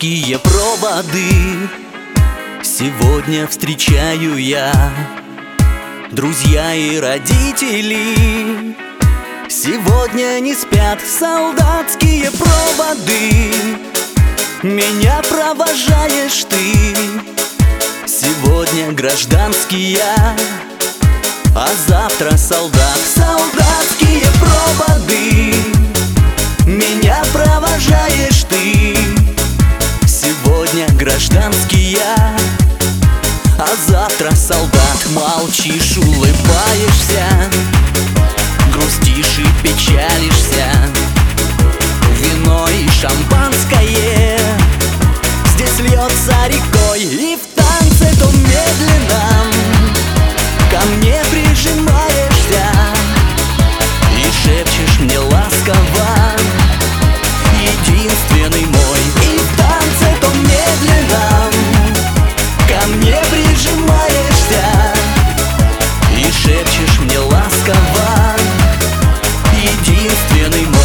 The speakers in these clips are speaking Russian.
солдатские проводы сегодня встречаю я. Друзья и родители сегодня не спят. Солдатские проводы, меня провожаешь ты. Сегодня гражданский я, а завтра солдат. Солдатские проводы, меня провожаешь ты. Сегодня гражданский я, а завтра солдат. Молчишь, улыбаешься, грустишь и печалишься. Вино и шампанское здесь льется рекой. И в танце том медленном ко мне прижимаешься и шепчешь мне ласково: единственный мой. И в танце том медленном ко мне прижимаешься и шепчешь мне ласково: единственный мой.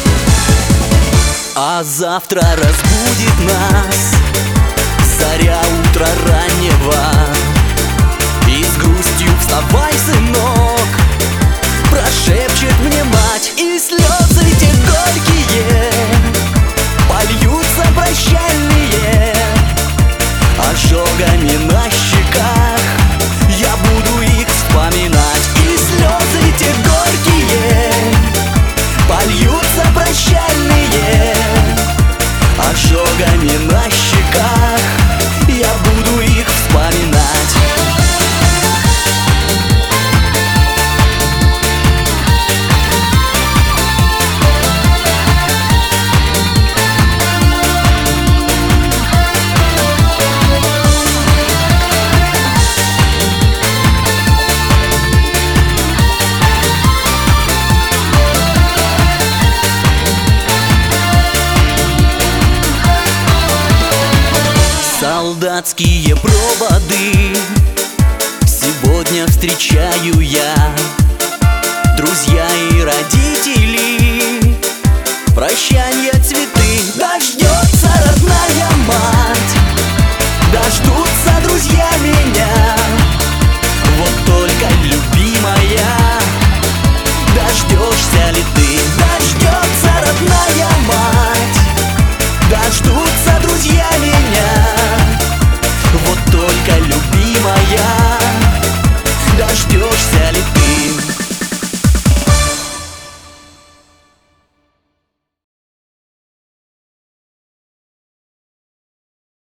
А завтра разбудит нас заря утра раннего, и с грустью вставай, сынок, прошепчет мне мать. И слезы те горькие польются прощальные, ожогами на щеках я буду их вспоминать. И слезы те горькие польются прощальные, ожогами на щеках я буду их вспоминать. Солдатские проводы сегодня встречаю я. Друзья и родители, прощанья цветы. Дождется родная мать